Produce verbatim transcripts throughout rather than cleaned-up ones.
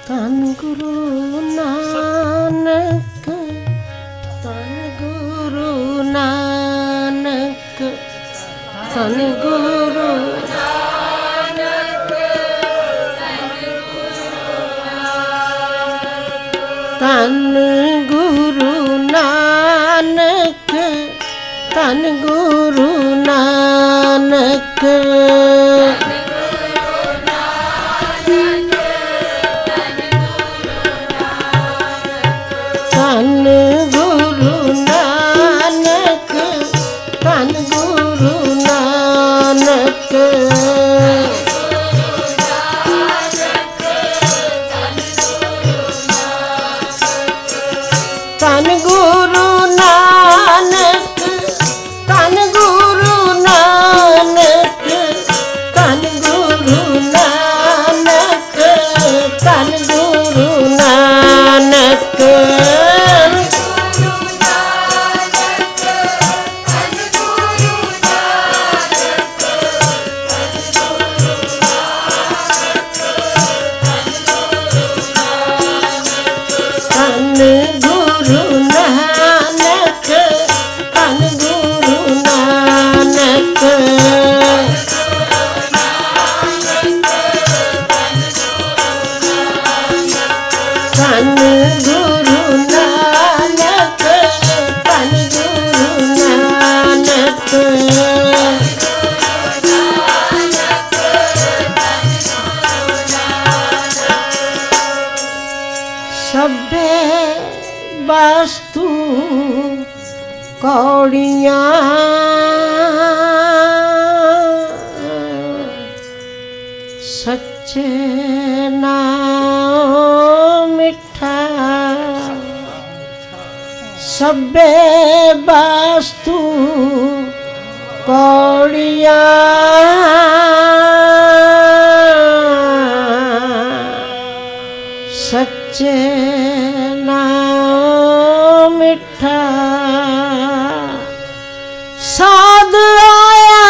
धन गुरु नानक धन गुरु नानक धन गुरु धन गुरु नानक धन गुरु नानक धन गुरु नानक धन गुरु नानक धन गुरु नानक धन गुरु नानक धन गुरु नानक धन गुरु नानक सभे वस्तु कौड़ियाँ सच्चे नाम मिठा सभे वस्तु कौड़ियाँ सच्चे नाम मिठा साध आया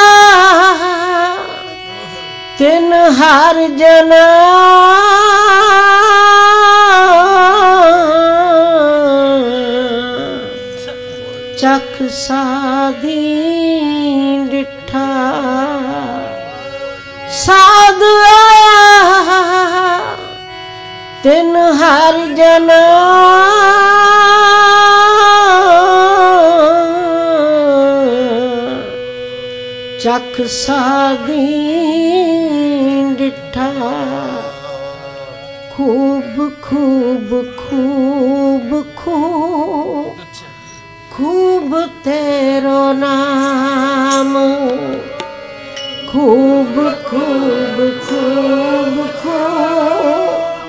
तिन हर जना चख साधी डिठा साध आया तिन हर जना चख साधी डिठा खूब खूब खूब खूब खूब तेरो नाम खूब खूब खूब खूब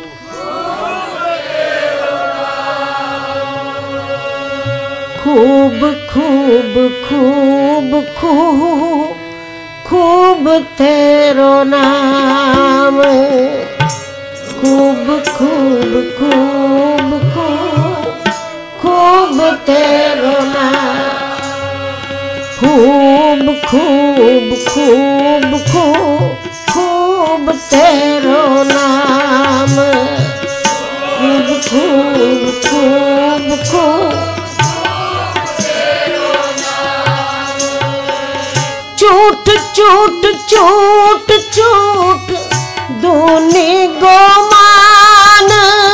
खूब खूब खूब खूब खूब तेरो नाम खूब खूब खूब खूब खूब तेरो नाम खूब खूब खूब खूब खूब तेरो नाम खूब खूब खूब खूब चूट चूट चूट चूट दूनी गोमान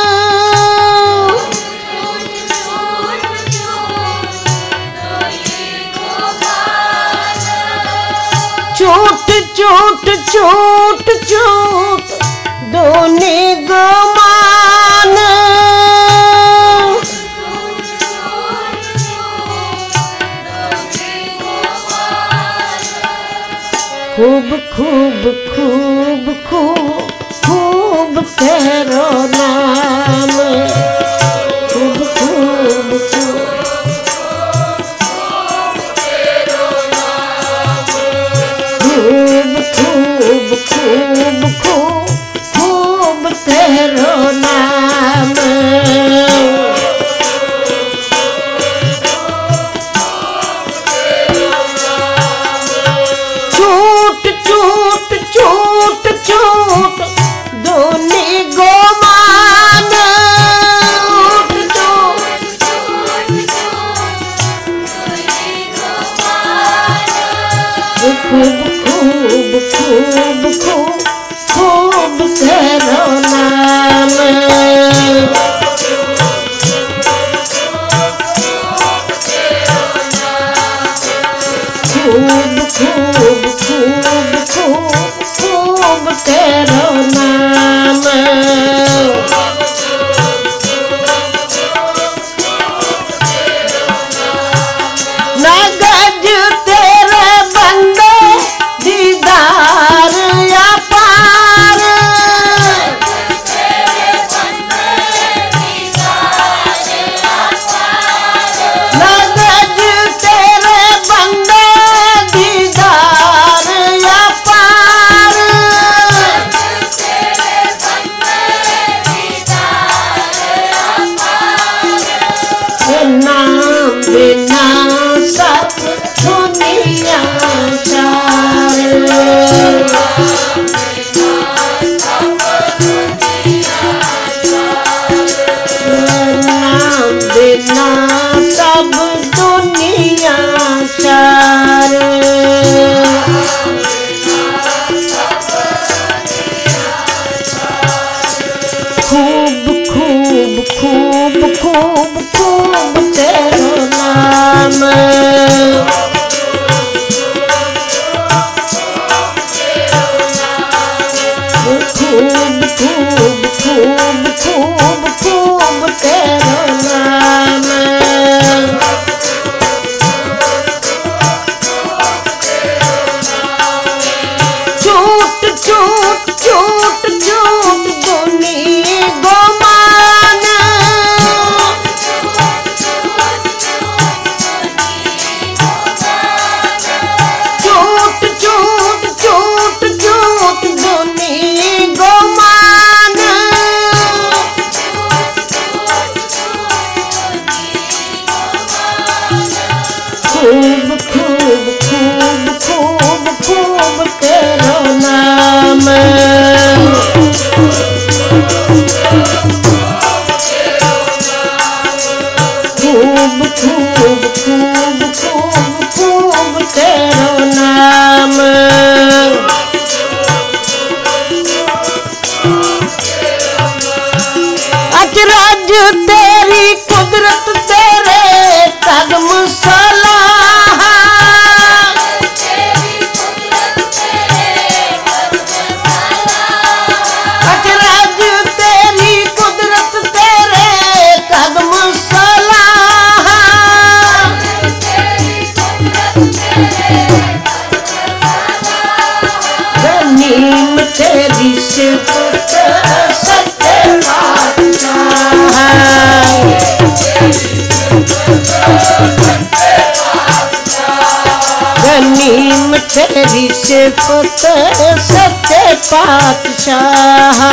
चूट चूट चूट चूट दूनी गोमान खूब खूब खूब खूब खूब तेरो नाम खूब खूब खूब खूब खूब खूब खूब खूब तेरो नाम चूट चूट चूट चूट दूनी गोमान खूब खूब खूब तेरो नाम खूब खूब खूब खूब खूब तेरो नाम झूठ झूठ झूठ झूठ दुनिया गोमान झूठ झूठ झूठ झूठ दुनिया गोमान खूब खूब खूब खूब खूब तेरो नाम खूब खूब खूब खूब खूब तेरो नाम अजरज तेरी कुदरत तेरे कदम सलाह अजरज तेरी कुदरत तेरे कदम सलाह नीम तेरी सिफत सच्चे बादशाह गनीम तेरी सिफत सच्चे पातशाह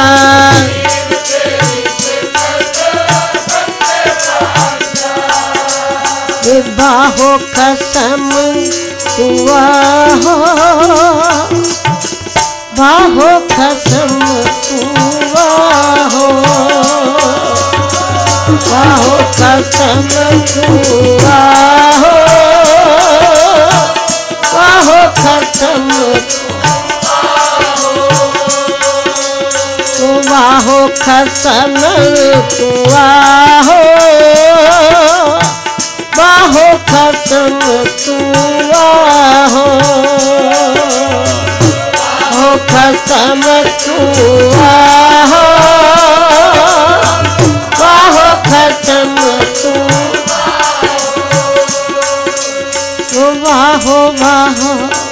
बाहो कसम हुआ हो बाहो कसम हुआ हो बाहो कसम हुआ हो बाहो कसम बाहो कसम हुआ हो बाहो कसम हुआ हो हो कसम हुआ हो बाहो कसम हो बाहो बाहो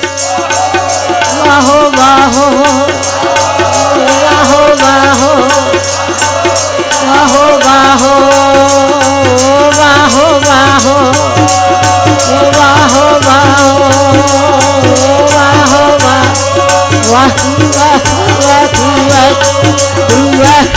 बाहो बाहो बाहो बाहो बाहो बाहो बाहो बाहो बाहो बाहो बाहो वाह वाह वाह वाह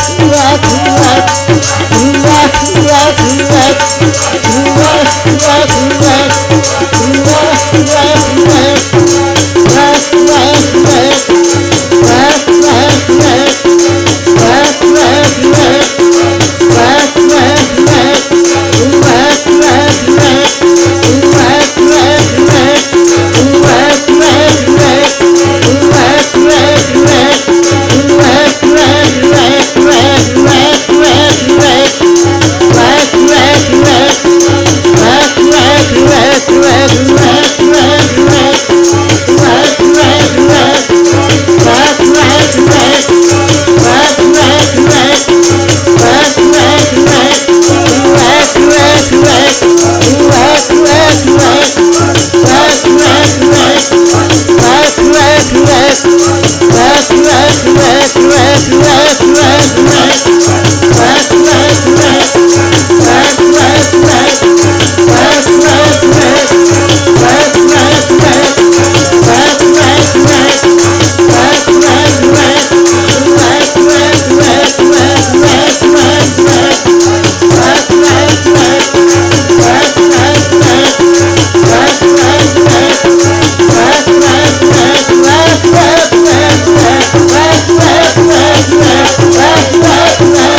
Bye.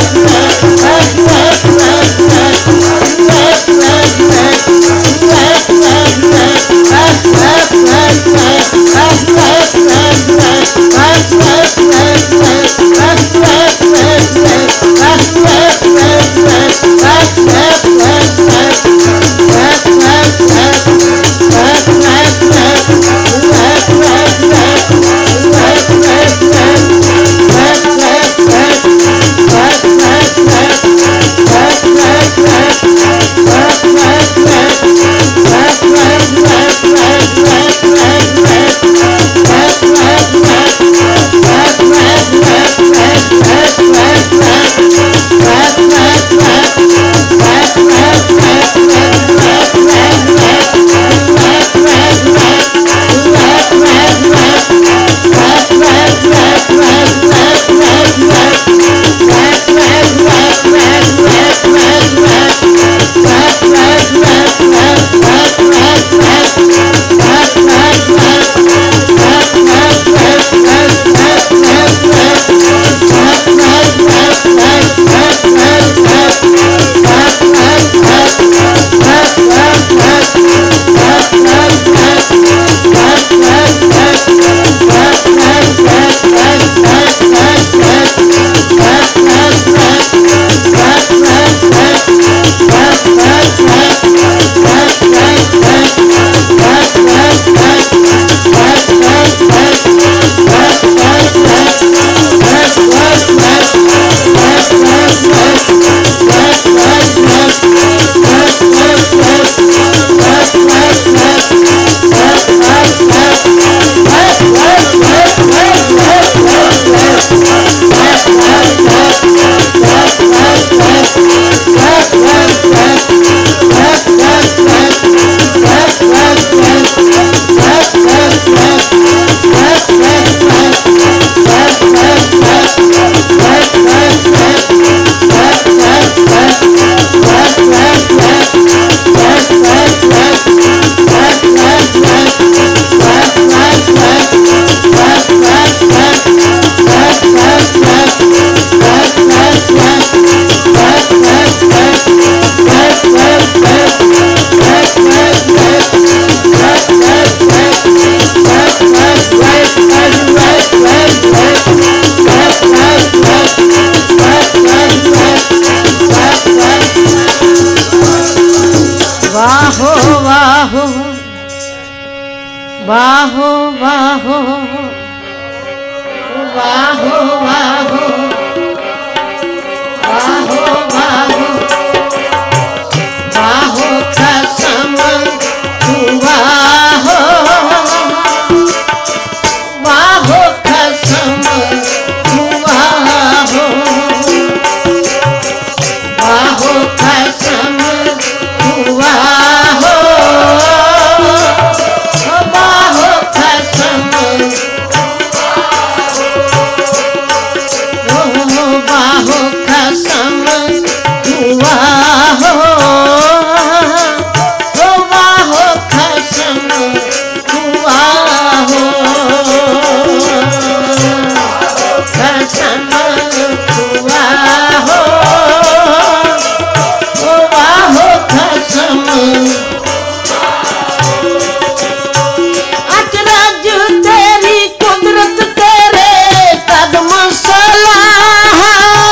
वाहो वाहो वाहो वाहो वाहो वाहो वाहो कसम वाहो वाहो कसम वाहो वाहो कसम वाहो वाहो कसम वाहो कसम वाहो वाहो कसम वाहो कसम वाहो वाहो कसम अचरज तेरी कुदरत तेरे कदम सलाह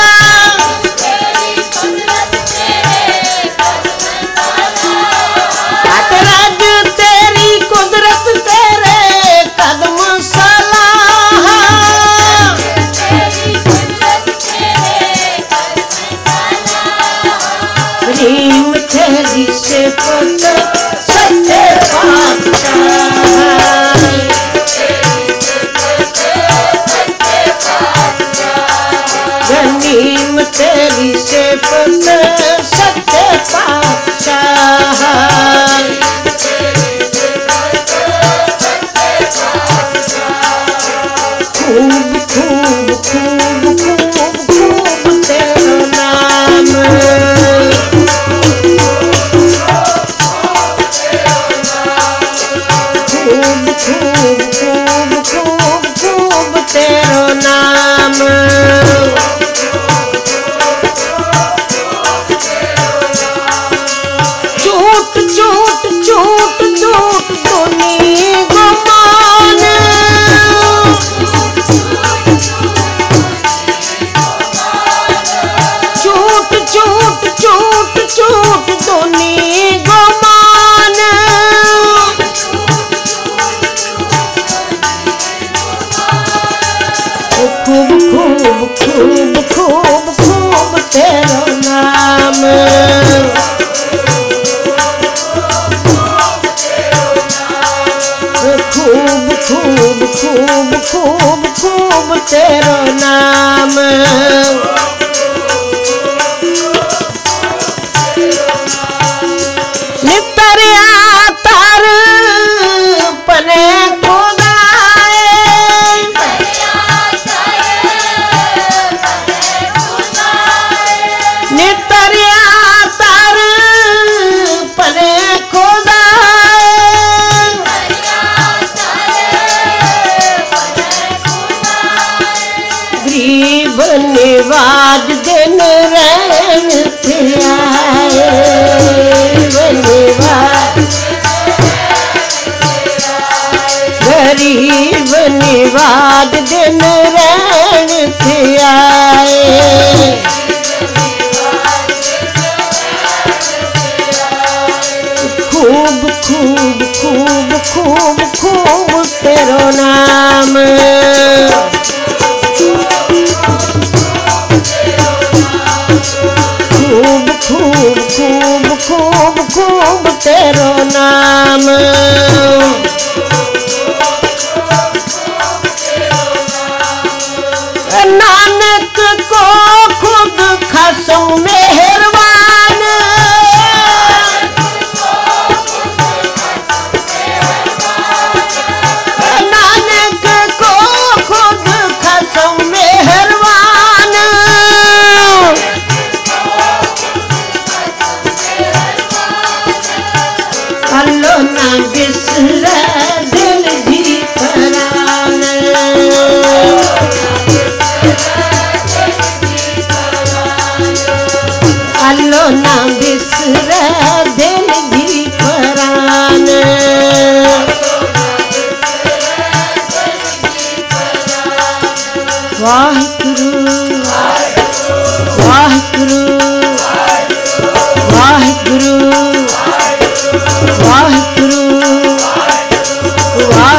अचरज तेरी कुदरत तेरे कदम सलाह करीम तेरी सिफत सच्चे पातशाह करीम तेरी सिफत सच्चे पातशाह खूब खूब खूब खूब खूब तेरा नाम खूब खूब खूब खूब खूब तेरा नाम झूठ झूठ झूठ झूठ दुनिया गुमान झूठ झूठ झूठ झूठ दुनिया गुमान खूब खूब खूब खूब खूब तेरा नाम खूब खूब खूब खूब खूब तेरा नाम नितरिया तार पने खुदाए नितरिया तार पने खुदाए गरीब निवाज दिन रैन थे आए गरीब निवाज दिन रैन थे आए खूब खूब खूब खूब खूब तेरा नाम खूब खूब खूब खूब खूब तेरा नाम नानक को खुद खसम मेहरबान नानक को खुद खसम मेहरबान अल्लाह ना बिसरा दिल भी परान अल्लाह ना बिसरा दिल भी परान वाहिगुरु वाहिगुरु वाहिगुरु वाहिगुरु वाहिगुरु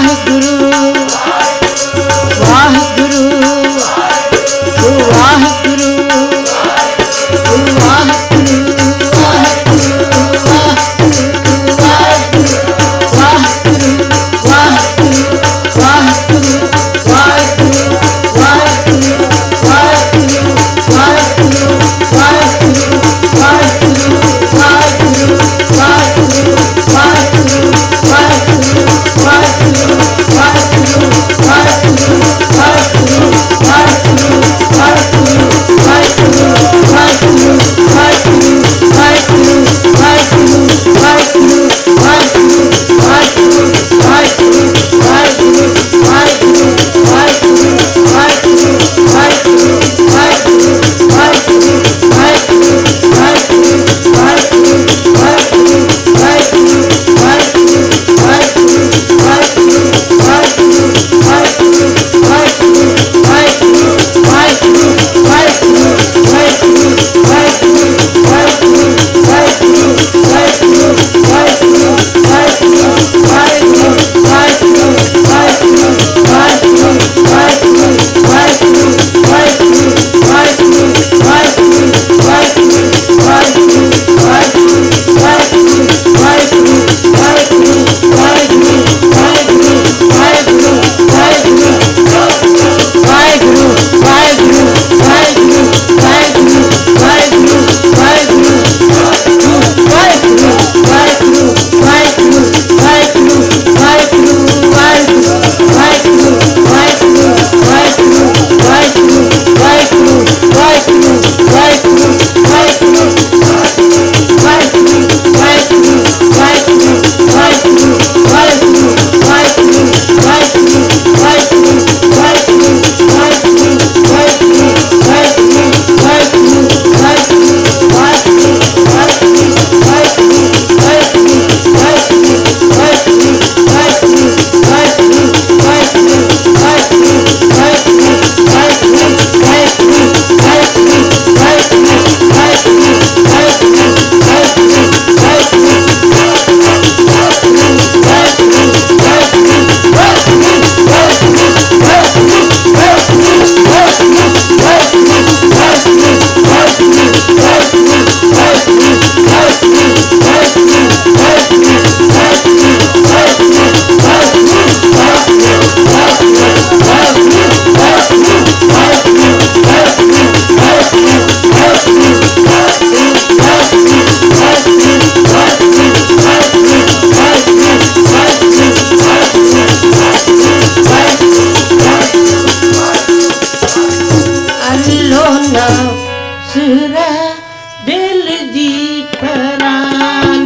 बिसरा दिल जी परान।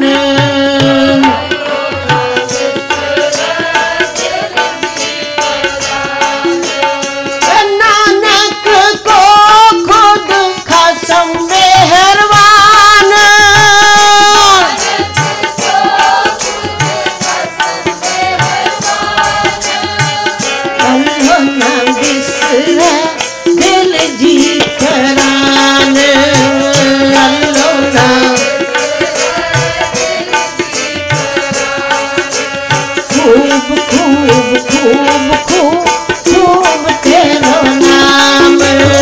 नानक को खुद खसम मेहरबान। अल्लाह ना बिसरा दिल जी परान। अल्लाह ना खूब खूब खूब खूब खूब तेरा नाम।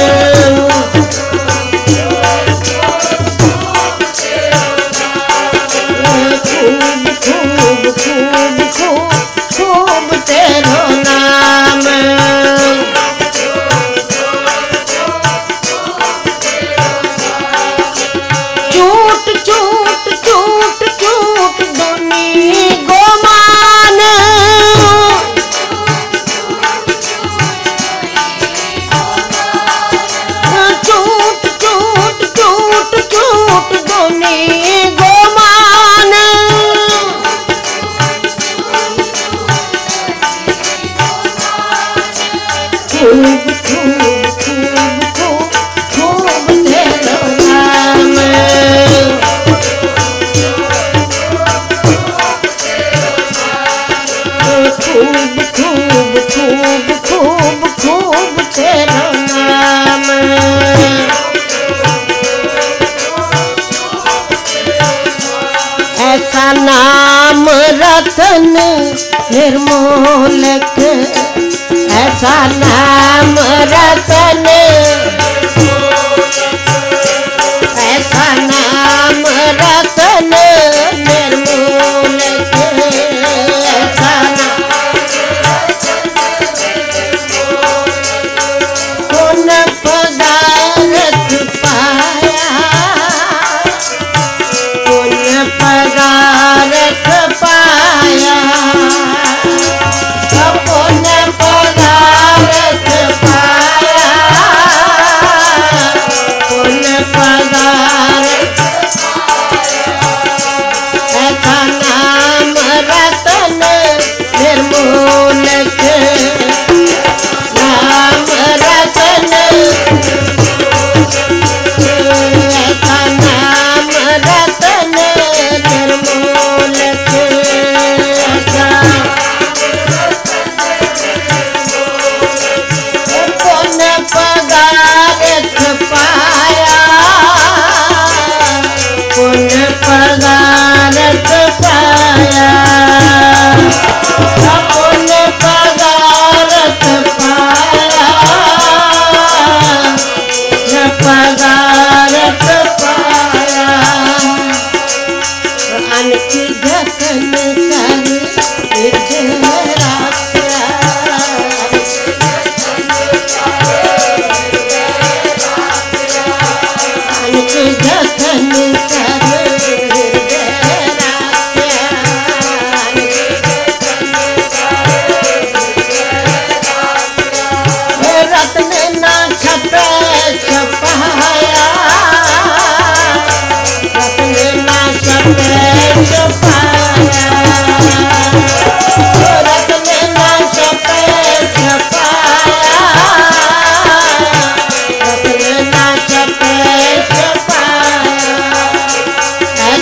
खूब खूब खूब खूब खूब तेरा नाम। चूट चूट चूट चूट दुनिया गोमान। चूट चूट चूट चूट दुनिया गोमान। खूब खूब खूब खूब खूब तेरा नाम। खूब खूब खूब खूब खूब तेरा नाम। ऐसा नाम रतन निर्मोलक। ऐसा नाम रतन। ऐसा नाम रतन निर्मोलक। ऐसा नाम पुन पदारथ पाया। पुन पदारथ पाया। पुन पदारथ पाया। पुन पदारथ ऐसा नाम रतन निर्मोलक। नाम रतन ऐसा नाम रतन निर्मोलक। ऐसा पुन पदारथ पाया। पुन पदारथ पाया। पुन पदारथ पाया। पदारथ पाया। अनक जतन कर विजरा। अनक जतन कर विजरा। रत्न ना छपे छपाया। रत्न ना छपे छपाया। रत्न ना छपे छपाया। रत्न ना छपे छपाया।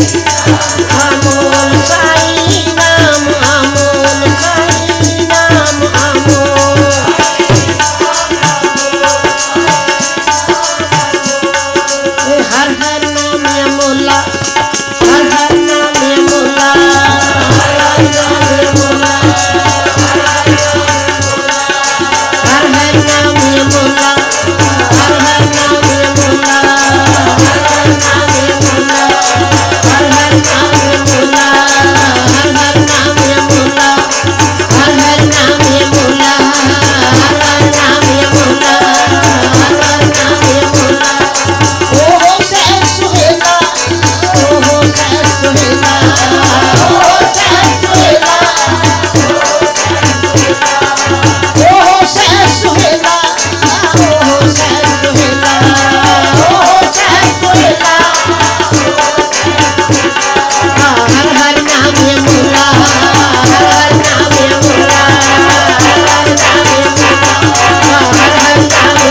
अमोल साई नाम अमोल साई नाम अमोल ए हर हर नाम अमोला हर हर नाम अमोला हर हर नाम अमोला हर हर नाम अमोला हर हर नाम अमोला हर हर नाम अमोला हर हर नाम अमोला हर हर नाम अमोला हर हर नाम अमोला हर हर नाम अमोला हर हर नाम अमोला ओ हो सह सुहेला ओ हो सह सुहेला ओ हो सह सुहेला ओ हो सह सुहेला ओ हो सह सुहेला ओ हो सह सुहेला हर हर नाम अमोला हर हर नाम अमोला हर हर नाम अमोला हर हर नाम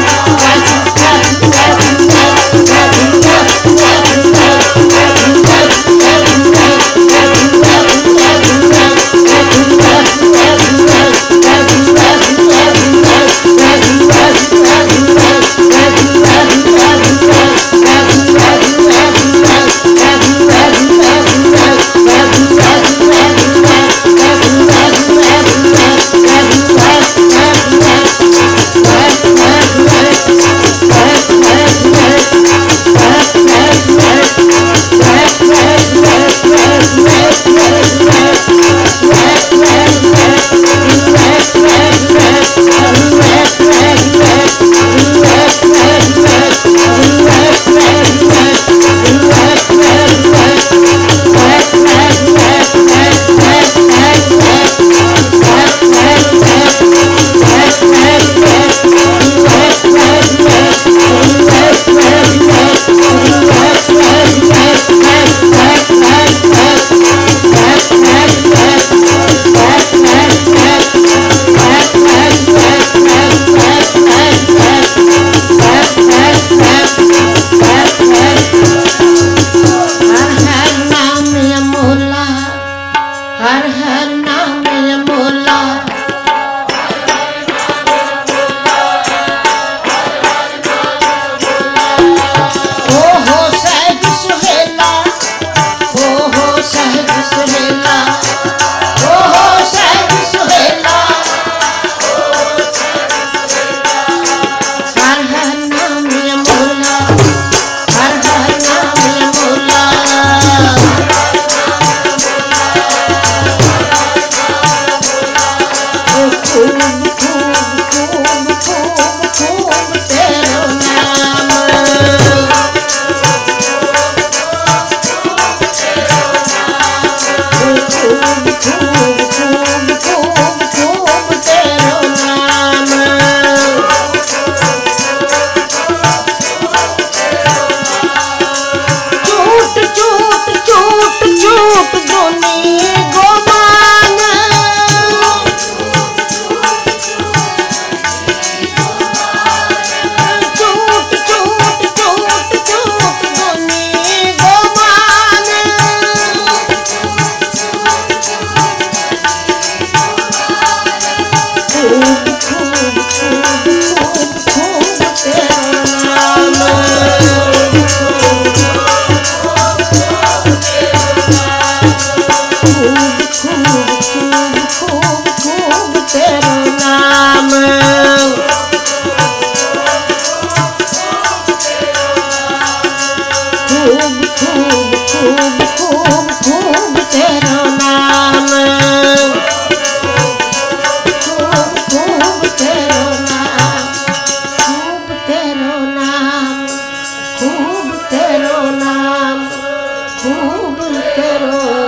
हर हर नाम अमोला ओ हो सहज सुहेला ओ हो सहज सुहेला ओ हो सहज सुहेला हर हर नाम अमोला हर हर नाम अमोला खूब खूब खूब खूब खूब तेरा नाम खूब खूब खूब खूब खूब तेरा नाम झूठ झूठ झूठ झूठ दुनिया को माना खूब तेरो नाम खूब तेरो